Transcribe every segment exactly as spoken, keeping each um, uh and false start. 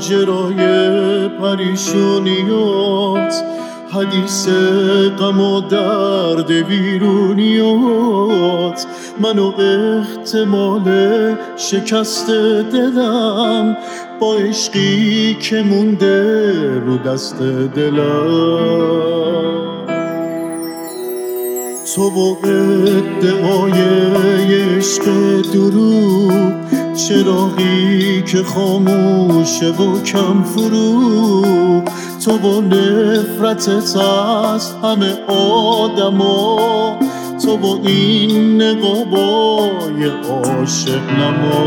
ماجرای پریشونیات، حدیث غم و درد ویرونیات، من و احتمال شکست دلم با عشقی که مونده رو دست دلم. تو و ادعای عشق دروغ، چراغی که خاموشه و کم فروغ، تو با نفرتت از همه آدما، تو با این نقابای عاشق نما.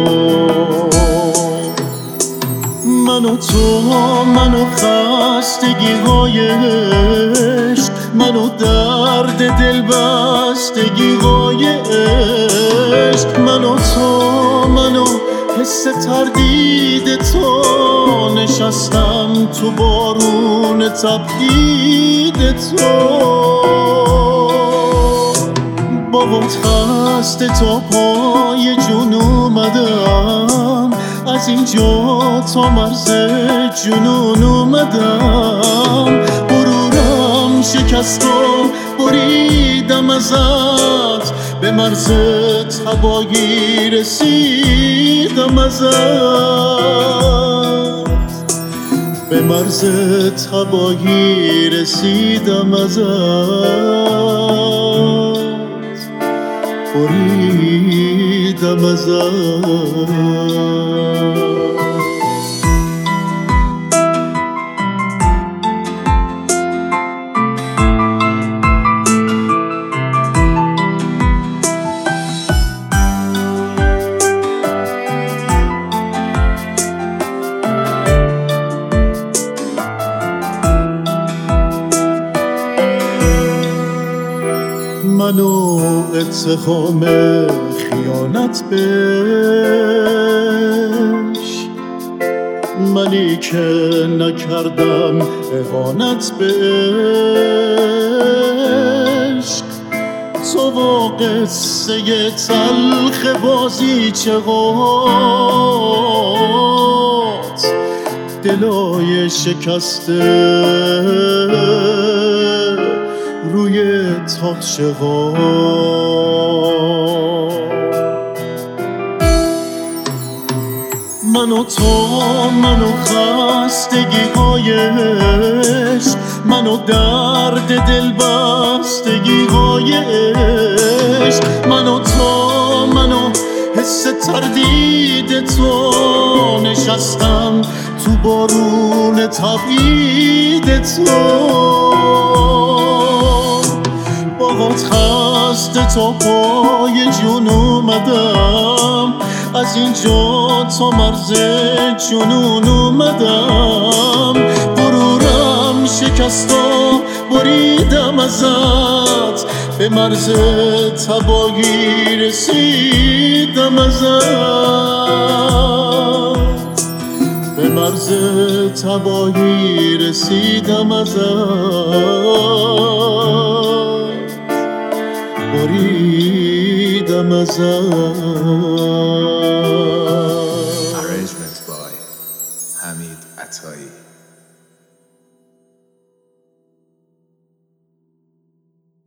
من و تو، من و خستگی های عشق، من و درد دل بستگی های عشق، من و تو، من و حس تردید تو، نشستم تو بارون تبعید تو. بابات خسته تا پای جون اومدم، از اینجا تا مرز جنون اومدم. غرورم شکست و بریدم ازت، به مرز تباهی رسیدم ازت، به مرز تباهی رسیدم ازت، بریدم ازت. من و اتهام خیانت بهش، منی که نکردم اهانت بهش. تو و قصه تلخ بازیچه هات، دلای شکسته روی تاقچه ها. من و تو، من و خستگی های عشق، من و درد دل بستگی های عشق، من و تو، من و حس تردید تو، نشستم تو بارون تبعید تو. باهات خسته تا پای جون اومدم، از اینجا تا مرز جنون اومدم. غرورم شکست و بریدم ازت، به مرز تباهی رسیدم ازت، به مرز تباهی رسیدم ازت، بریدم ازت. Arrangement by Hamid Atai.